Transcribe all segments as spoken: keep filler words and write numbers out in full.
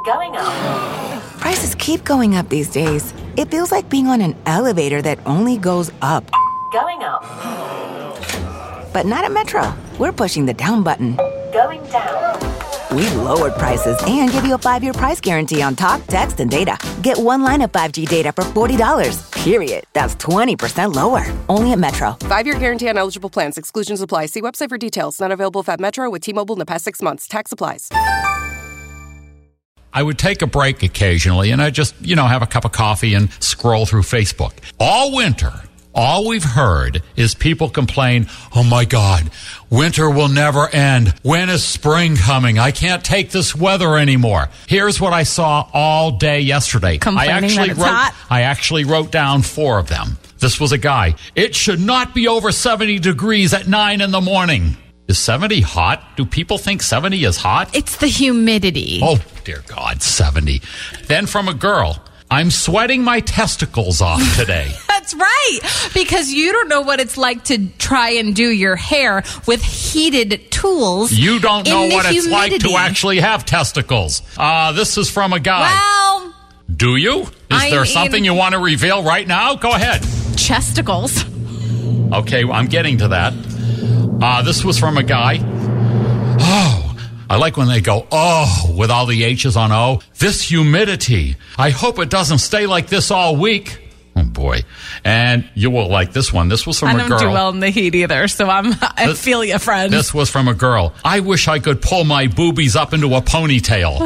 Going up. Prices keep going up these days. It feels like being on an elevator that only goes up. Going up. But not at Metro. We're pushing the down button. Going down. We've lowered prices and give you a five-year price guarantee on talk, text, and data. Get one line of five G data for forty dollars. Period. That's twenty percent lower. Only at Metro. Five-year guarantee on eligible plans. Exclusions apply. See website for details. Not available at Metro with T-Mobile in the past six months. Tax applies. I would take a break occasionally, and I just, you know, have a cup of coffee and scroll through Facebook. All winter, all we've heard is people complain, oh my God, winter will never end. When is spring coming? I can't take this weather anymore. Here's what I saw all day yesterday. Complaining I actually that it's wrote, hot? I actually wrote down four of them. This was a guy. It should not be over seventy degrees at nine in the morning. Is seventy hot? Do people think seventy is hot? It's the humidity. Oh, dear God, seventy. Then from a girl, I'm sweating my testicles off today. That's right, because you don't know what it's like to try and do your hair with heated tools. You don't know in the what it's humidity. like to actually have testicles. Uh, this is from a guy. Well, Do you? Is I there mean- something you want to reveal right now? Go ahead. chesticles. Okay, well, I'm getting to that. Uh, this was from a guy. Oh, I like when they go, oh, with all the H's on O. This humidity. I hope it doesn't stay like this all week. Oh, boy. And you will like this one. This was from I a don't girl. do well in the heat either, so I'm, I This- feel you, friend. This was from a girl. I wish I could pull my boobies up into a ponytail.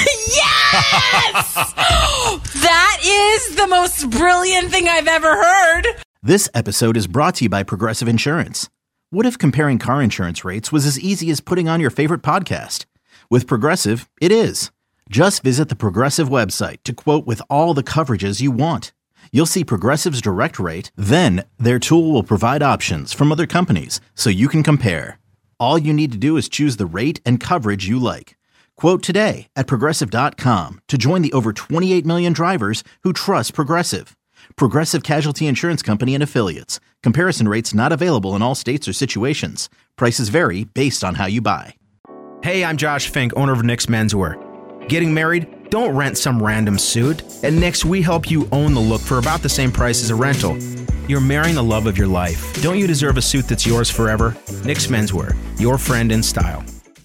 Yes! That is the most brilliant thing I've ever heard. This episode is brought to you by Progressive Insurance. What if comparing car insurance rates was as easy as putting on your favorite podcast? With Progressive, it is. Just visit the Progressive website to quote with all the coverages you want. You'll see Progressive's direct rate, then their tool will provide options from other companies so you can compare. All you need to do is choose the rate and coverage you like. Quote today at Progressive dot com to join the over twenty-eight million drivers who trust Progressive. Progressive Casualty Insurance Company and Affiliates. Comparison rates not available in all states or situations. Prices vary based on how you buy. Hey, I'm Josh Fink, owner of Nick's Menswear. Getting married? Don't rent some random suit. At Nick's, we help you own the look for about the same price as a rental. You're marrying the love of your life. Don't you deserve a suit that's yours forever? Nick's Menswear, your friend in style.